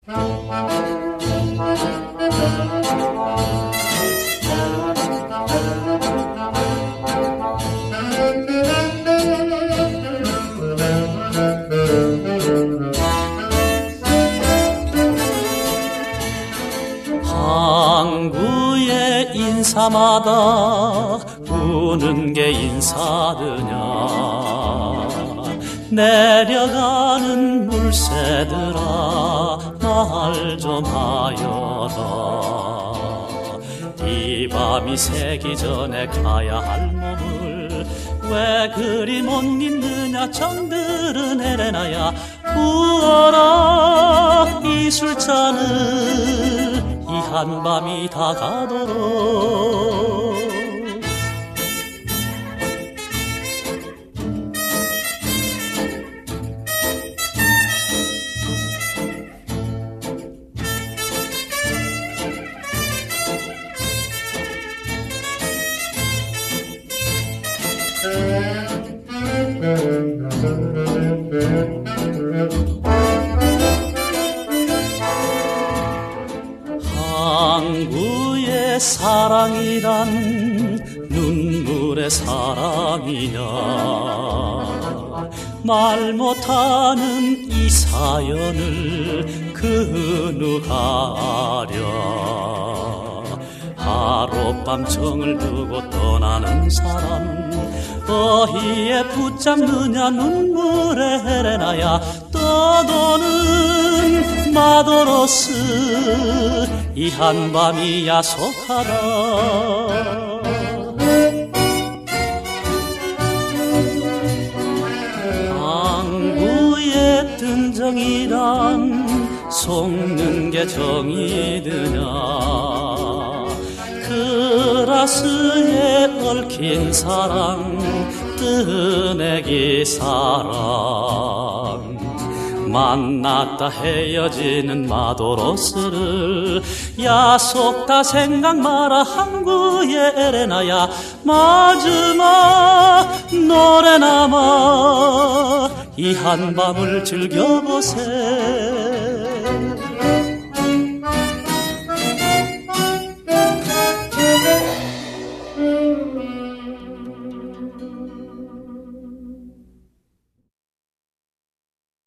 항구의 인사마다 우는 게 인사드냐. 내려가는 물새들아 말 좀 하여라. 이 밤이 새기 전에 가야 할 몸을 왜 그리 못 잊느냐. 정들은 헤레나야 부어라 이 술잔을 이 한밤이 다 가도록. 항구의 사랑이란 눈물의 사랑이냐. 말 못하는 이 사연을 그 누가 아랴. 하룻밤 정을 두고 떠나는 사람 어휘에 붙잡느냐. 눈물의 헤레나야 떠도는 마도로스 이 한밤이 야속하다. 항구의 든정이란 속는 게 정이드냐. 그라스에 얽힌 사랑 뜨내기 사랑. 만났다 헤어지는 마도로스를 야속다 생각 마라. 항구의 에레나야 마지막 노래나마 이 한밤을 즐겨보세.